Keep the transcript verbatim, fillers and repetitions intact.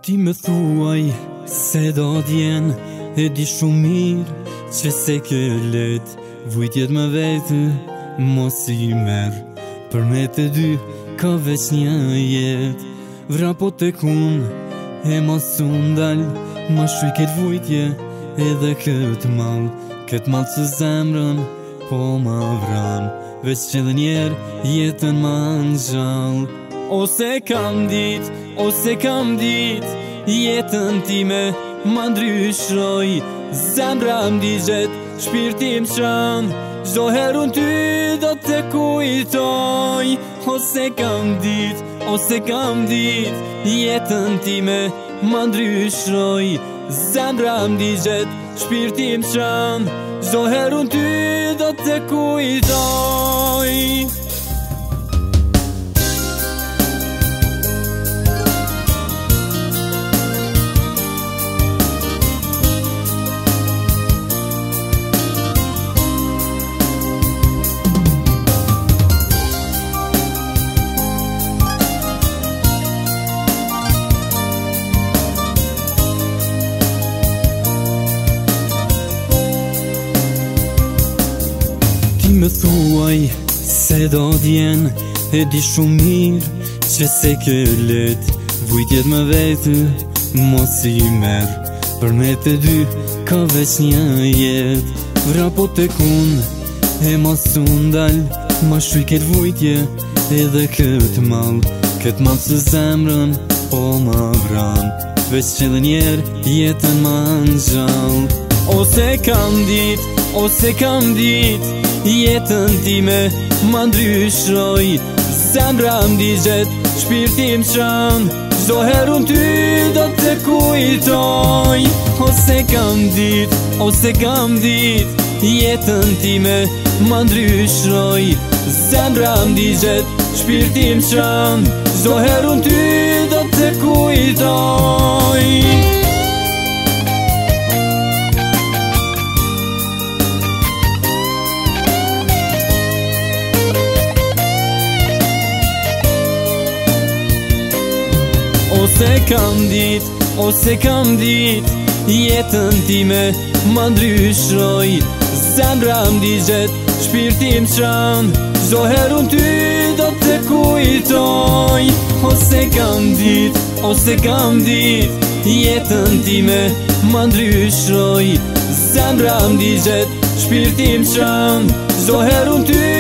Ti më thuaj se do t'jen, e di shumë mirë që se ke let vujtjet më vetë, mos i merë. Për me të dy ka veç një jet, vrapo të kun e mos undal, ma shuj këtë vujtje edhe këtë mal, këtë mal që zemrën po ma vran, veç që dhe njerë jetën ma në gjall. Ose kam dit, ose kam dit, jetën time ma ndryshroj, zemra m'digjet, shpirtim shën, çdo herë unë ty do të kujtoj. Ose kam dit, ose kam dit, jetën time ma ndryshroj, zemra m'digjet, shpirtim shën, çdo herë unë ty do të kujtoj. Ti më thuaj se do t'jen, e di shumë mirë që se ke let vujtjet më vetë, mos i merë. Për me të dy ka veç një jet, vrapo të kun e mos undal, ma shuj këtë vujtje edhe këtë mal, këtë mal që zemrën po ma vran, veç që dhe njerë jetën ma në gjall. Ose kam dit, ose kam dit, jetën time ma ndryshroj, zemra m'digjet, shpirtim shën, çdo herë unë ty do të kujtoj. Ose kam dit, ose kam dit, jetën time ma ndryshroj, zemra m'digjet, shpirtim shën, çdo herë unë ty do të kujtoj. Ose kam dit, ose kam dit, jetën time ma ndryshroj, zemra m'digjet, shpirtim shën, çdo herë unë ty do të kujtoj. Ose kam dit, ose kam dit, jetën time ma ndryshroj, zemra m'digjet, shpirtim shën, çdo herë unë ty